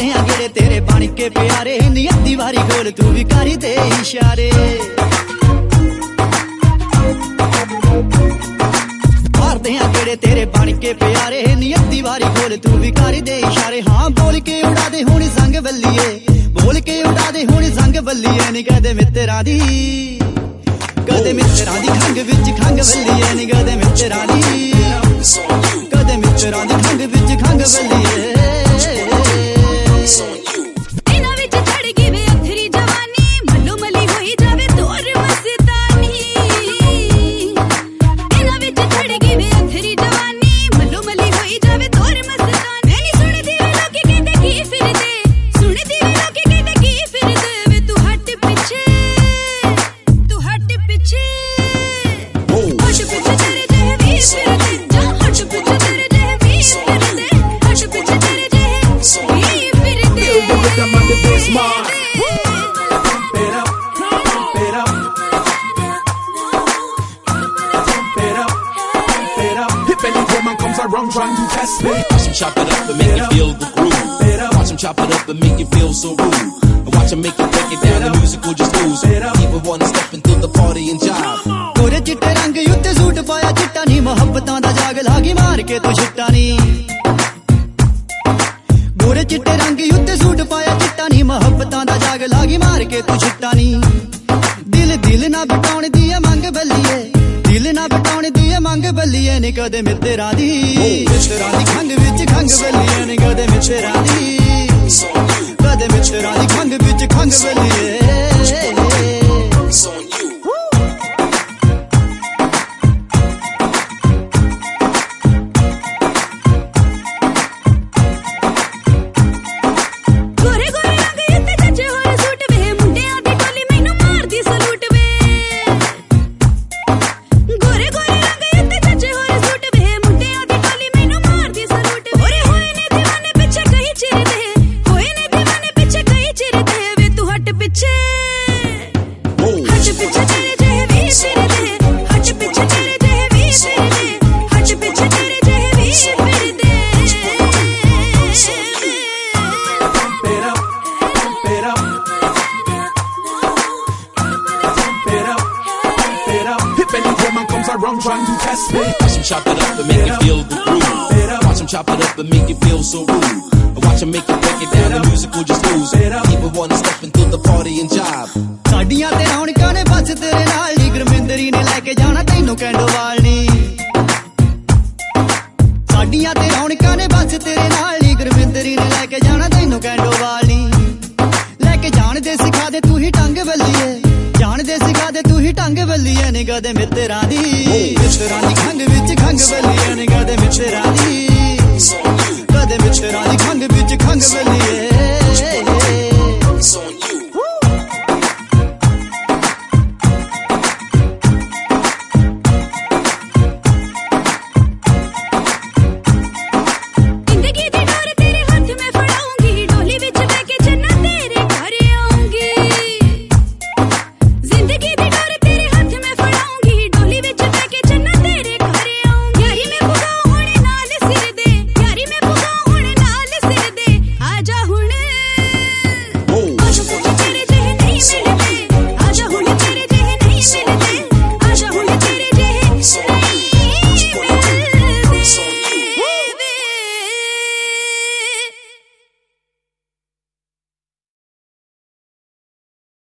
मारदे आ गेड़े तेरे बन के प्यारे नियति वारी गोल तू भी करी दे इशारे मारदे आ गेड़े तेरे बन के प्यारे नियति वारी गोल तू भी करी दे इशारे हाँ बोल के उड़ा दे हुणी संग बल्लिए बोल के उड़ा दे हुणी संग बल्लिए नी कदे मित्तरां दी कदे मित्तरां दी खंग विच खंग बल्लिए नी कदे मित्तरां दी कदे मित्तरां दी खंग विच खंग बल्लिए Trying to test me. Watch him chop it up and make you feel the groove. Watch him chop it up and make you feel so rude. And watch him make you break it down. The music will just lose. People wanna step into the party and jive. गोरे चिट्टे रंग युत्ते suit पाया चिट्टा नी मोहब्बतां दा जाग लागी मार के तू छिट्टा नी गोरे चिट्टे रंग युत्ते सूट पाया चिट्टा नी मोहब्बतां दा जाग लागी मार के तू छिट्टा नी दिल दिल ना बटाउण दी है मंग बल्लिए दिल ना बटाउण दी है मंग बल्लिए नी कदे मित्तरां दी खंग विच खंग बल्लिए नी कदे मित्तरां दी कदे मित्तरां दी खंग विच खंग बल्लिए Trying to test me. Watch him chop it up and make you feel the groove. Watch him chop it up and make you feel so rude. Watch him make you break it down. The music will just lose. People wanna step into the party and jive. साडियां ते रौनकां ने बस तेरे नाल नी गुरमिंदरी ने लेके जाना तैनू कैंडोवाल नी साडियां ते रौनकां ने बस तेरे नाल नी गुरमिंदरी ने लेके जाना तैनू कैंडोवाल नी लेके जान दे सिखा दे तू ही टंग बल्लिए जान दे सिखा दे तू ही टंग बल्लिए नी कदे मित्तरां दी खंग विच खंग बल्लिए नी कदे मित्तरां दी खंग विच खंग बल्लिए